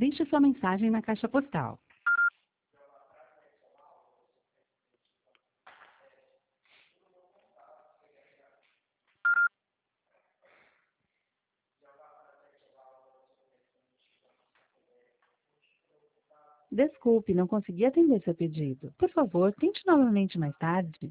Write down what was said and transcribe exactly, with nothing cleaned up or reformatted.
Deixe sua mensagem na caixa postal. Desculpe, não consegui atender seu pedido. Por favor, tente novamente mais tarde.